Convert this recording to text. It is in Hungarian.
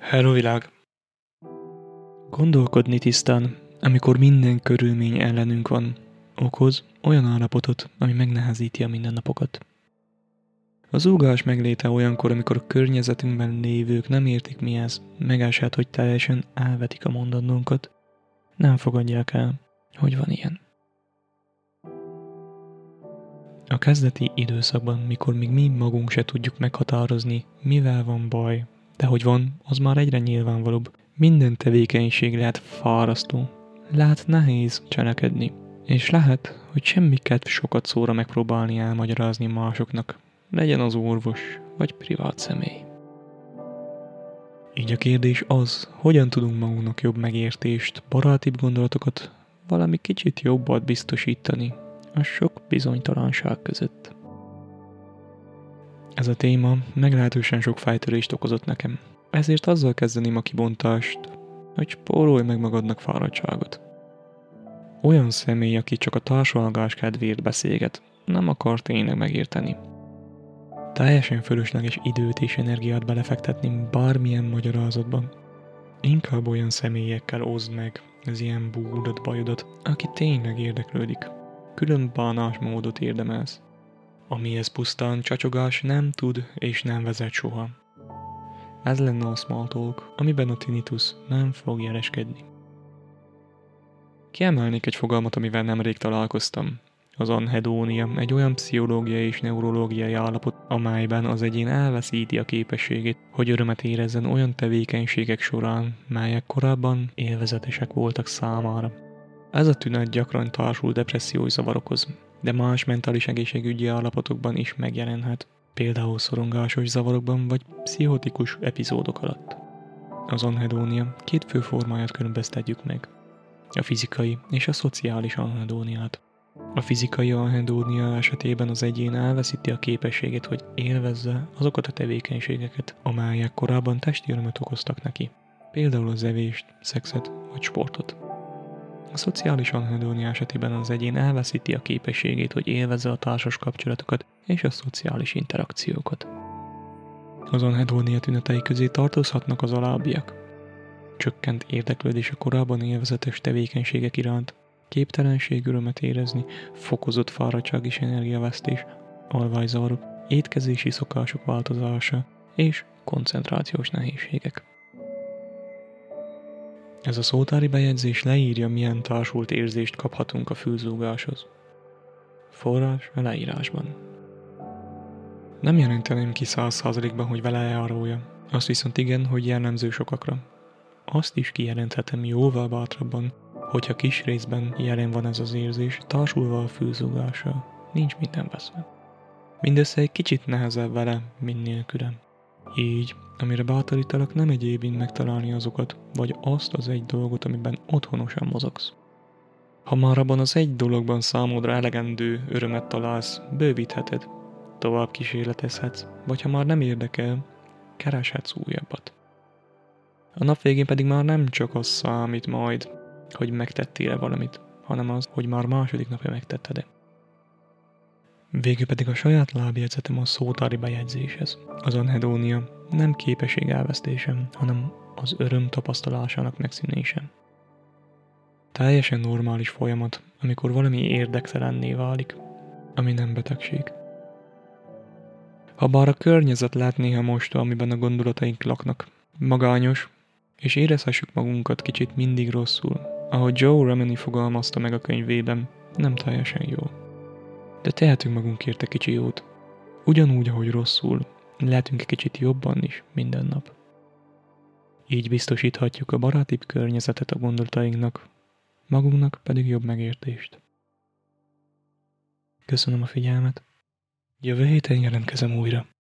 Hello világ! Gondolkodni tisztán, amikor minden körülmény ellenünk van, okoz olyan állapotot, ami megnehezíti a mindennapokat. Az zúgás megléte olyankor, amikor a környezetünkben lévők nem értik mi ez, megását, hogy teljesen elvetik a mondandónkat, nem fogadják el, hogy van ilyen. A kezdeti időszakban, mikor még mi magunk se tudjuk meghatározni, mivel van baj, de hogy van, az már egyre nyilvánvalóbb. Minden tevékenység lehet fárasztó, lehet nehéz cselekedni, és lehet, hogy semmi kedv sokat szóra megpróbálni elmagyarázni másoknak, legyen az orvos vagy privát személy. Így a kérdés az, hogyan tudunk magunknak jobb megértést, barátibb gondolatokat, valami kicsit jobbat biztosítani a sok bizonytalanság között. Ez a téma meglehetősen sok fejtörést okozott nekem. Ezért azzal kezdeném a kibontást, hogy spórolj meg magadnak fáradtságot. Olyan személy, aki csak a társalgás kedvéért beszélget, nem akar tényleg megérteni. Teljesen fölösleges időt és energiát belefektetni bármilyen magyarázatban. Inkább olyan személyekkel oszd meg az ilyen búdat bajodat, aki tényleg érdeklődik. Külön bánásmódot érdemelsz. Amihez pusztán csacsogás nem tud és nem vezet soha. Ez lenne a small talk, amiben a tinnitus nem fog jeleskedni. Kiemelnék egy fogalmat, amivel nemrég találkoztam. Az anhedónia egy olyan pszichológiai és neurológiai állapot, amelyben az egyén elveszíti a képességét, hogy örömet érezzen olyan tevékenységek során, melyek korábban élvezetesek voltak számára. Ez a tünet gyakran társul depressziós zavarokhoz, de más mentális egészségügyi állapotokban is megjelenhet, például szorongásos zavarokban vagy pszichotikus epizódok alatt. Az anhedónia két fő formáját különböztetjük meg, a fizikai és a szociális anhedóniát. A fizikai anhedónia esetében az egyén elveszíti a képességét, hogy élvezze azokat a tevékenységeket, amelyek korábban testi örömöt okoztak neki, például az evést, szexet vagy sportot. A szociális anhedónia esetében az egyén elveszíti a képességét, hogy élvezze a társas kapcsolatokat és a szociális interakciókat. Az anhedónia tünetei közé tartozhatnak az alábbiak: csökkent érdeklődés a korábban élvezetes tevékenységek iránt, képtelenség örömet érezni, fokozott fáradtság és energiavesztés, alvászavarok, étkezési szokások változása és koncentrációs nehézségek. Ez a szótári bejegyzés leírja, milyen társult érzést kaphatunk a fülzúgáshoz. Forrás a leírásban. Nem jelenteném ki 100%-ban, hogy vele eljárója. Azt viszont igen, hogy jellemző sokakra. Azt is kijelenthetem jóval bátrabban, hogyha kis részben jelen van ez az érzés, társulva a fülzúgással. Nincs minden veszve. Mindössze egy kicsit nehezebb vele, mint nélkülem. Így, amire bátorítalak, nem egyébként megtalálni azokat, vagy azt az egy dolgot, amiben otthonosan mozogsz. Ha már abban az egy dologban számodra elegendő örömet találsz, bővítheted, tovább kísérletezhetsz, vagy ha már nem érdekel, kereshetsz újabbat. A nap végén pedig már nem csak az számít majd, hogy megtettél valamit, hanem az, hogy már második napja megtetted-e. Végül pedig a saját lábjegyzetem a szótári bejegyzéshez. Az anhedónia nem képesség elvesztésem, hanem az öröm tapasztalásának megszűnésem. Teljesen normális folyamat, amikor valami érdektelenné válik, ami nem betegség. Habár a környezet lehet néha mosta, amiben a gondolataink laknak, magányos, és érezhessük magunkat kicsit mindig rosszul, ahogy Joe Ramani fogalmazta meg a könyvében, nem teljesen jó. De tehetünk magunkért egy kicsi jót. Ugyanúgy, ahogy rosszul, lehetünk egy kicsit jobban is minden nap. Így biztosíthatjuk a barátibb környezetet a gondolatainknak, magunknak pedig jobb megértést. Köszönöm a figyelmet. Jövő héten jelentkezem újra.